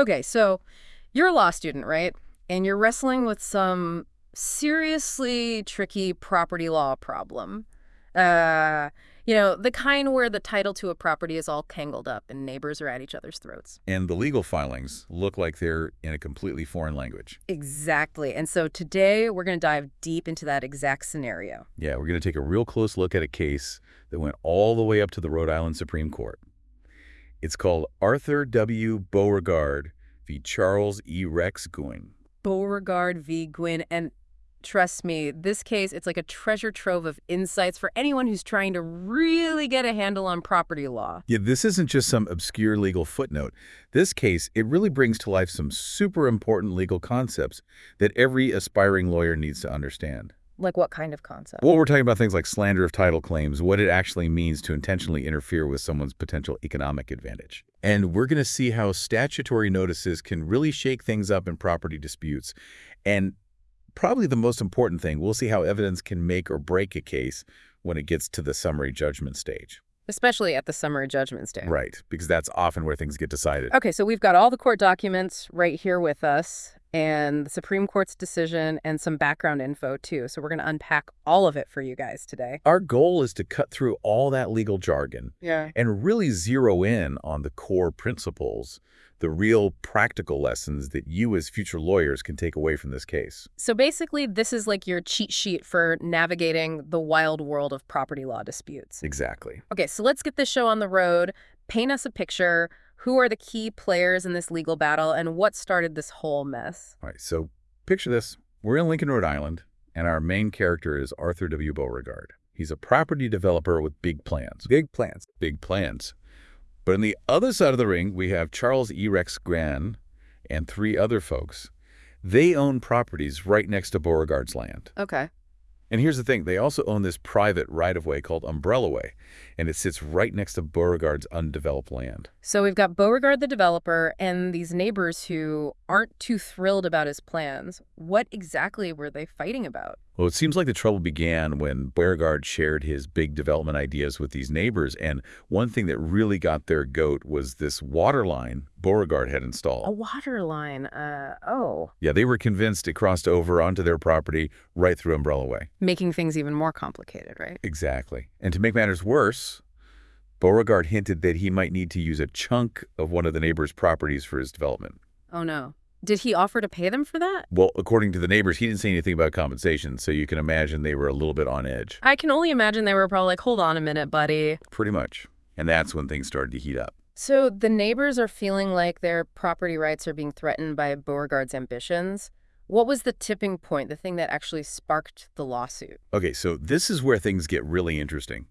Okay, so you're a law student, right? And you're wrestling with some seriously tricky property law problem. Uh, the kind where the title to a property is all tangled up and neighbors are at each other's throats. And the legal filings look like they're in a completely foreign language. Exactly. And so today we're going to dive deep into that exact scenario. Yeah, we're going to take a real close look at a case that went all the way up to the Rhode Island Supreme Court. It's called Arthur W. Beauregard v. Charles E. Rex Guin. Beauregard v. Guin. And trust me, this case, it's like a treasure trove of insights for anyone who's trying to really get a handle on property law. Yeah, this isn't just some obscure legal footnote. This case, it really brings to life some super important legal concepts that every aspiring lawyer needs to understand. Like what kind of concept? Well, we're talking about things like slander of title claims, what it actually means to intentionally interfere with someone's potential economic advantage. And we're going to see how statutory notices can really shake things up in property disputes. And probably the most important thing, we'll see how evidence can make or break a case when it gets to the summary judgment stage. Especially at the summary judgment stage. Right, because that's often where things get decided. Okay, so we've got all the court documents right here with us, and the Supreme Court's decision and some background info, too. So we're going to unpack all of it for you guys today. Our goal is to cut through all that legal jargon and really zero in on the core principles, the real practical lessons that you as future lawyers can take away from this case. So basically, this is like your cheat sheet for navigating the wild world of property law disputes. Exactly. Okay, so let's get this show on the road. Paint us a picture. Who are the key players in this legal battle, and what started this whole mess? All right, so picture this. We're in Lincoln, Rhode Island, and our main character is Arthur W. Beauregard. He's a property developer with big plans. Big plans. Big plans. But on the other side of the ring, we have Charles E. Rex Guin and 3 other folks. They own properties right next to Beauregard's land. Okay. And here's the thing. They also own this private right-of-way called Umbrella Way, and it sits right next to Beauregard's undeveloped land. So we've got Beauregard the developer and these neighbors who aren't too thrilled about his plans. What exactly were they fighting about? Well, it seems like the trouble began when Beauregard shared his big development ideas with these neighbors, and one thing that really got their goat was this water line Beauregard had installed. A water line, oh. Yeah, they were convinced it crossed over onto their property right through Umbrella Way. Making things even more complicated, right? Exactly. And to make matters worse, Beauregard hinted that he might need to use a chunk of one of the neighbors' properties for his development. Oh, no. Did he offer to pay them for that? Well, according to the neighbors, he didn't say anything about compensation, so you can imagine they were a little bit on edge. I can only imagine they were probably like, hold on a minute, buddy. Pretty much. And that's when things started to heat up. So the neighbors are feeling like their property rights are being threatened by Beauregard's ambitions. What was the tipping point, the thing that actually sparked the lawsuit? Okay, so this is where things get really interesting.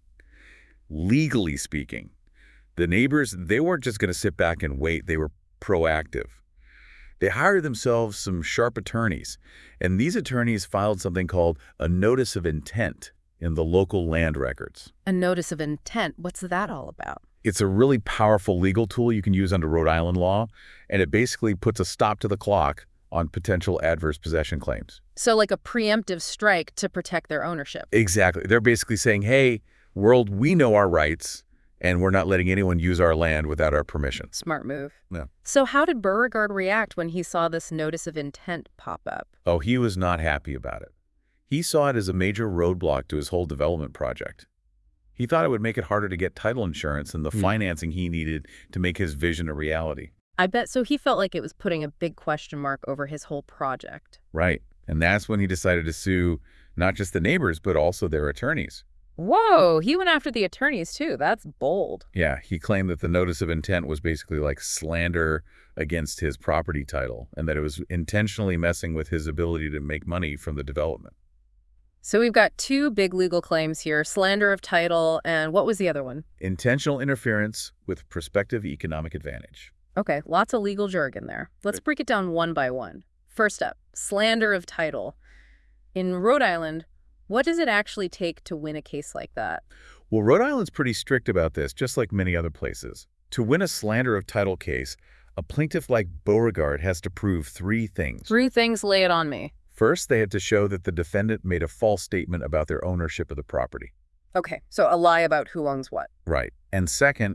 Legally speaking, the neighbors, they weren't just going to sit back and wait. They were proactive. They hired themselves some sharp attorneys, and these attorneys filed something called a notice of intent in the local land records. A notice of intent? What's that all about? It's a really powerful legal tool you can use under Rhode Island law, and it basically puts a stop to the clock on potential adverse possession claims. So like a preemptive strike to protect their ownership. Exactly. They're basically saying, hey, world, we know our rights, and we're not letting anyone use our land without our permission. Smart move. Yeah. So how did Beauregard react when he saw this notice of intent pop up? Oh, he was not happy about it. He saw it as a major roadblock to his whole development project. He thought it would make it harder to get title insurance and the financing he needed to make his vision a reality. I bet so he felt like it was putting a big question mark over his whole project. Right. And that's when he decided to sue not just the neighbors, but also their attorneys. Whoa, he went after the attorneys too. That's bold. Yeah, he claimed that the notice of intent was basically like slander against his property title and that it was intentionally messing with his ability to make money from the development. So we've got 2 big legal claims here, slander of title, and what was the other one? Intentional interference with prospective economic advantage. Okay, lots of legal jargon there. Let's break it down one by one. First up, slander of title. In Rhode Island, what does it actually take to win a case like that? Well, Rhode Island's pretty strict about this, just like many other places. To win a slander of title case, a plaintiff like Beauregard has to prove 3 things. 3 things, lay it on me. First, they had to show that the defendant made a false statement about their ownership of the property. Okay, so a lie about who owns what. Right. And second,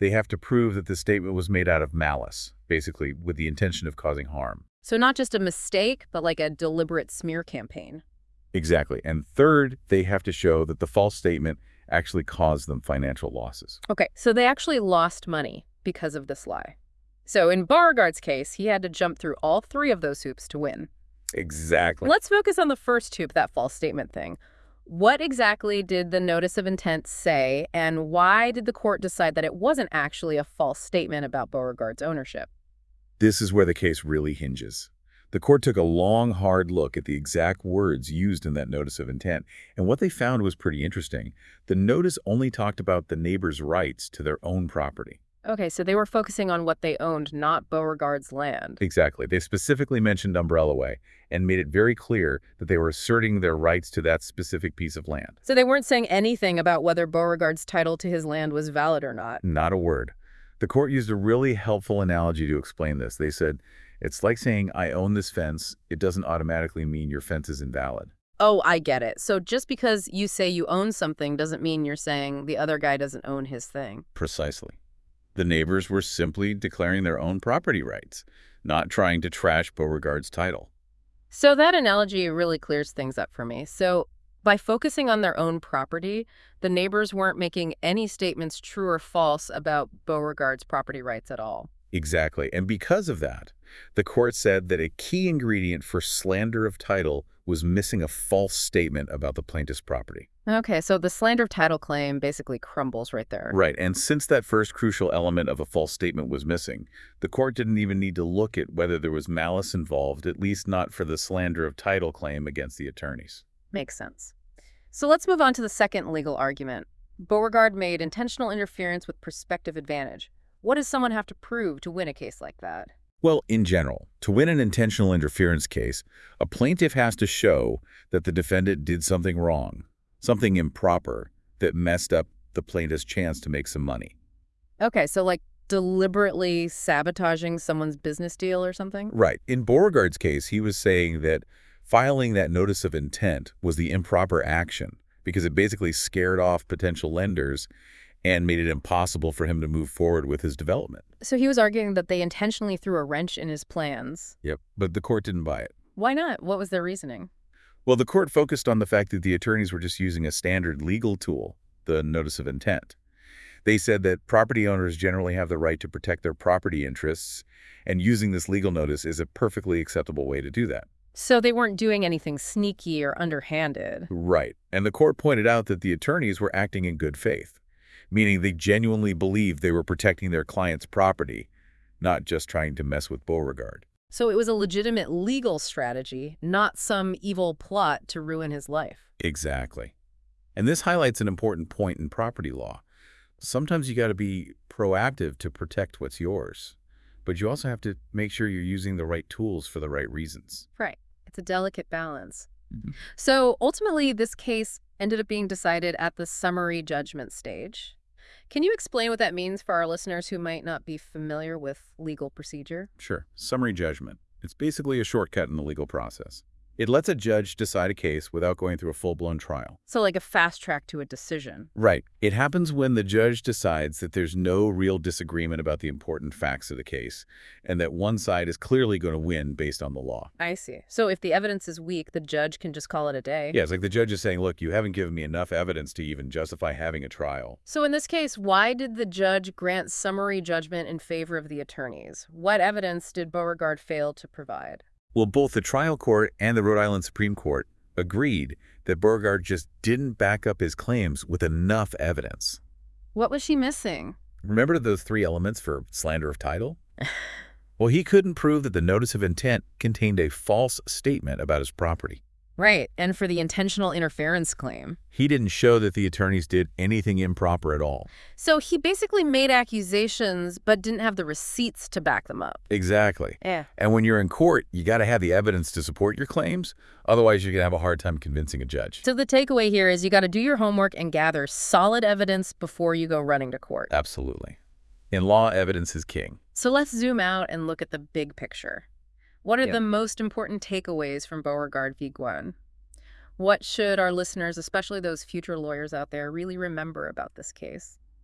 They have to prove that the statement was made out of malice, basically with the intention of causing harm. So not just a mistake, but like a deliberate smear campaign. Exactly. And third, they have to show that the false statement actually caused them financial losses. Okay, so they actually lost money because of this lie. So in Beauregard's case, he had to jump through all three of those hoops to win. Exactly. Let's focus on the first hoop, that false statement thing. What exactly did the notice of intent say, and why did the court decide that it wasn't actually a false statement about Beauregard's ownership? This is where the case really hinges. The court took a long, hard look at the exact words used in that notice of intent, and what they found was pretty interesting. The notice only talked about the neighbor's rights to their own property. Okay, so they were focusing on what they owned, not Beauregard's land. Exactly. They specifically mentioned Umbrella Way and made it very clear that they were asserting their rights to that specific piece of land. So they weren't saying anything about whether Beauregard's title to his land was valid or not. Not a word. The court used a really helpful analogy to explain this. They said, it's like saying, I own this fence. It doesn't automatically mean your fence is invalid. Oh, I get it. So just because you say you own something doesn't mean you're saying the other guy doesn't own his thing. Precisely. The neighbors were simply declaring their own property rights, not trying to trash Beauregard's title. So that analogy really clears things up for me. So by focusing on their own property, the neighbors weren't making any statements true or false about Beauregard's property rights at all. Exactly. And because of that, the court said that a key ingredient for slander of title was missing a false statement about the plaintiff's property. Okay, so the slander of title claim basically crumbles right there. Right. And since that first crucial element of a false statement was missing, the court didn't even need to look at whether there was malice involved, at least not for the slander of title claim against the attorneys. Makes sense. So let's move on to the second legal argument. Beauregard made intentional interference with prospective advantage. What does someone have to prove to win a case like that? Well, in general, to win an intentional interference case, a plaintiff has to show that the defendant did something wrong, something improper that messed up the plaintiff's chance to make some money. Okay, so like deliberately sabotaging someone's business deal or something? Right. In Beauregard's case, he was saying that filing that notice of intent was the improper action because it basically scared off potential lenders and made it impossible for him to move forward with his development. So he was arguing that they intentionally threw a wrench in his plans. Yep. But the court didn't buy it. Why not? What was their reasoning? Well, the court focused on the fact that the attorneys were just using a standard legal tool, the notice of intent. They said that property owners generally have the right to protect their property interests, and using this legal notice is a perfectly acceptable way to do that. So they weren't doing anything sneaky or underhanded. Right. And the court pointed out that the attorneys were acting in good faith, meaning they genuinely believed they were protecting their client's property, not just trying to mess with Beauregard. So it was a legitimate legal strategy, not some evil plot to ruin his life. Exactly. And this highlights an important point in property law. Sometimes you got to be proactive to protect what's yours, but you also have to make sure you're using the right tools for the right reasons. Right. It's a delicate balance. Mm-hmm. So ultimately, this case ended up being decided at the summary judgment stage. Can you explain what that means for our listeners who might not be familiar with legal procedure? Sure. Summary judgment. It's basically a shortcut in the legal process. It lets a judge decide a case without going through a full-blown trial. So like a fast track to a decision. Right. It happens when the judge decides that there's no real disagreement about the important facts of the case and that one side is clearly going to win based on the law. I see. So if the evidence is weak, the judge can just call it a day. Yeah, it's like the judge is saying, look, you haven't given me enough evidence to even justify having a trial. So in this case, why did the judge grant summary judgment in favor of the attorneys? What evidence did Beauregard fail to provide? Well, both the trial court and the Rhode Island Supreme Court agreed that Beauregard just didn't back up his claims with enough evidence. What was she missing? Remember those three elements for slander of title? Well, he couldn't prove that the notice of intent contained a false statement about his property. Right, and for the intentional interference claim. He didn't show that the attorneys did anything improper at all. So he basically made accusations but didn't have the receipts to back them up. Exactly. Yeah. And when you're in court, you got to have the evidence to support your claims. Otherwise, you're going to have a hard time convincing a judge. So the takeaway here is you got to do your homework and gather solid evidence before you go running to court. Absolutely. In law, evidence is king. So let's zoom out and look at the big picture. What are Yeah. the most important takeaways from Beauregard v. Guan? What should our listeners, especially those future lawyers out there, really remember about this case?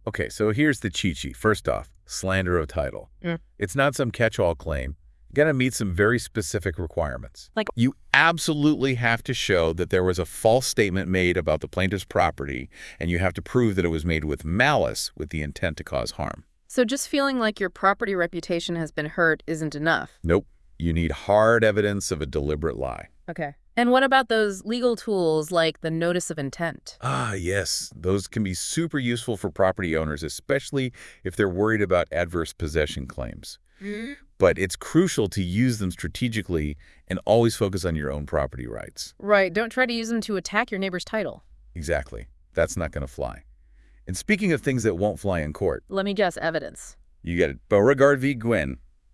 Okay, so here's the cheat sheet. First off, slander of title. It's not some catch-all claim. You gotta meet some very specific requirements. Like- You absolutely have to show that there was a false statement made about the plaintiff's property, and you have to prove that it was made with malice with the intent to cause harm. So just feeling like your property reputation has been hurt isn't enough. Nope. You need hard evidence of a deliberate lie. Okay. And what about those legal tools like the notice of intent? Ah, yes. Those can be super useful for property owners, especially if they're worried about adverse possession claims. But it's crucial to use them strategically and always focus on your own property rights. Right. Don't try to use them to attack your neighbor's title. Exactly. That's not going to fly. And speaking of things that won't fly in court, Let me guess, evidence. you get it. Beauregard v. Gwynn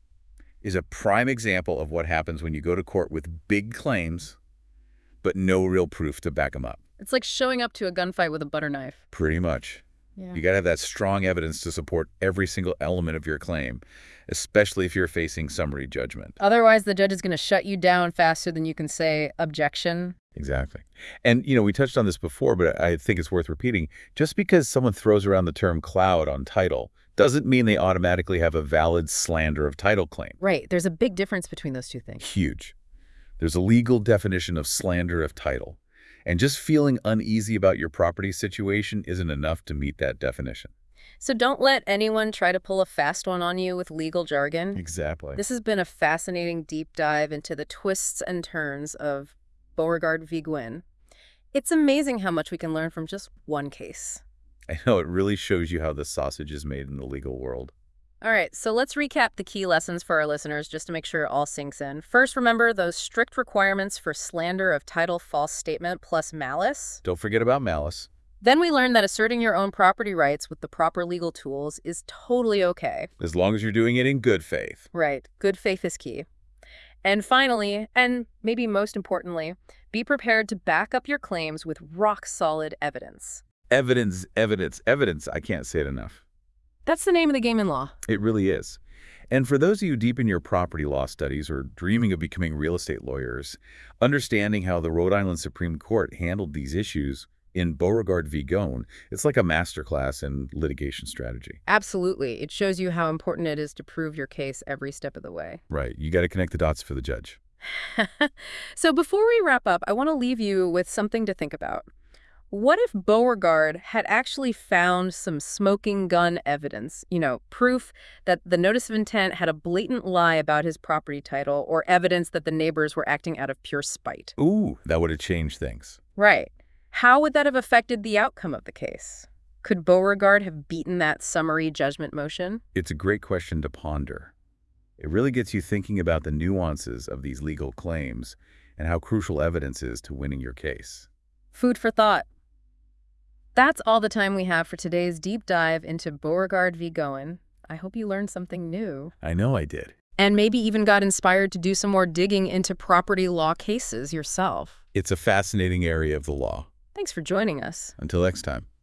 is a prime example of what happens when you go to court with big claims, but no real proof to back them up. It's like showing up to a gunfight with a butter knife. Pretty much. Yeah. You got to have that strong evidence to support every single element of your claim, especially if you're facing summary judgment. Otherwise, the judge is going to shut you down faster than you can say objection. Exactly. And, we touched on this before, but I think it's worth repeating. Just because someone throws around the term cloud on title doesn't mean they automatically have a valid slander of title claim. Right. There's a big difference between those two things. Huge. There's a legal definition of slander of title. And just feeling uneasy about your property situation isn't enough to meet that definition. So don't let anyone try to pull a fast one on you with legal jargon. Exactly. This has been a fascinating deep dive into the twists and turns of Beauregard v. Gwynn. It's amazing how much we can learn from just one case. I know, it really shows you how the sausage is made in the legal world. All right, so let's recap the key lessons for our listeners just to make sure it all sinks in. First, remember those strict requirements for slander of title, false statement, plus malice. Don't forget about malice. Then we learned that asserting your own property rights with the proper legal tools is totally okay. As long as you're doing it in good faith. Right, good faith is key. And finally, and maybe most importantly, be prepared to back up your claims with rock-solid evidence. Evidence, evidence, evidence. I can't say it enough. That's the name of the game in law. It really is. And for those of you deep in your property law studies or dreaming of becoming real estate lawyers, understanding how the Rhode Island Supreme Court handled these issues in Beauregard v. Gwynn, it's like a masterclass in litigation strategy. Absolutely. It shows you how important it is to prove your case every step of the way. Right. You got to connect the dots for the judge. So before we wrap up, I want to leave you with something to think about. What if Beauregard had actually found some smoking gun evidence, proof that the notice of intent had a blatant lie about his property title or evidence that the neighbors were acting out of pure spite? Ooh, that would have changed things. Right. How would that have affected the outcome of the case? Could Beauregard have beaten that summary judgment motion? It's a great question to ponder. It really gets you thinking about the nuances of these legal claims and how crucial evidence is to winning your case. Food for thought. That's all the time we have for today's deep dive into Beauregard v. Gwynn. I hope you learned something new. I know I did. And maybe even got inspired to do some more digging into property law cases yourself. It's a fascinating area of the law. Thanks for joining us. Until next time.